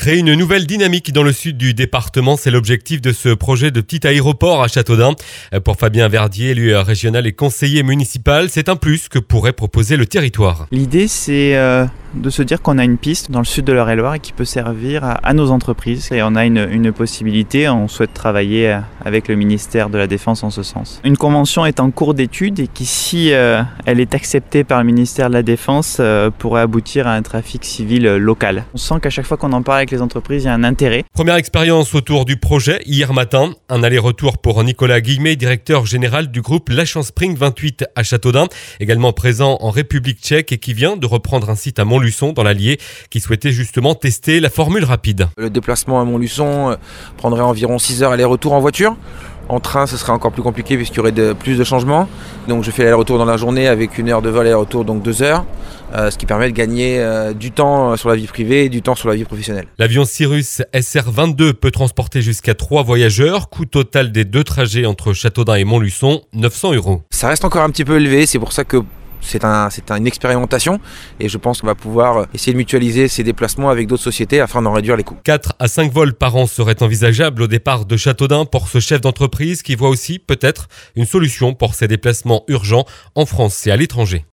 Créer une nouvelle dynamique dans le sud du département, c'est l'objectif de ce projet de petit aéroport à Châteaudun. Pour Fabien Verdier, élu régional et conseiller municipal, c'est un plus que pourrait proposer le territoire. L'idée, c'est de se dire qu'on a une piste dans le sud de l'Eure-et-Loir et qui peut servir à nos entreprises. Et on a une possibilité, on souhaite travailler avec le ministère de la Défense en ce sens. Une convention est en cours d'étude et qui, si elle est acceptée par le ministère de la Défense, pourrait aboutir à un trafic civil local. On sent qu'à chaque fois qu'on en parle avec les entreprises, il y a un intérêt. Première expérience autour du projet hier matin. Un aller-retour pour Nicolas Guillemet, directeur général du groupe Lachan Spring 28 à Châteaudun, également présent en République tchèque et qui vient de reprendre un site à Montluçon dans l'Allier, qui souhaitait justement tester la formule rapide. Le déplacement à Montluçon prendrait environ 6 heures aller-retour en voiture. En train, ce serait encore plus compliqué puisqu'il y aurait plus de changements. Donc je fais l'aller-retour dans la journée avec 1 heure de vol aller-retour, donc 2 heures. Ce qui permet de gagner du temps sur la vie privée et du temps sur la vie professionnelle. L'avion Cirrus SR-22 peut transporter jusqu'à 3 voyageurs. Coût total des 2 trajets entre Châteaudun et Montluçon, 900 €. Ça reste encore un petit peu élevé, c'est pour ça que c'est une expérimentation et je pense qu'on va pouvoir essayer de mutualiser ces déplacements avec d'autres sociétés afin d'en réduire les coûts. 4 à 5 vols par an seraient envisageables au départ de Châteaudun pour ce chef d'entreprise qui voit aussi peut-être une solution pour ses déplacements urgents en France et à l'étranger.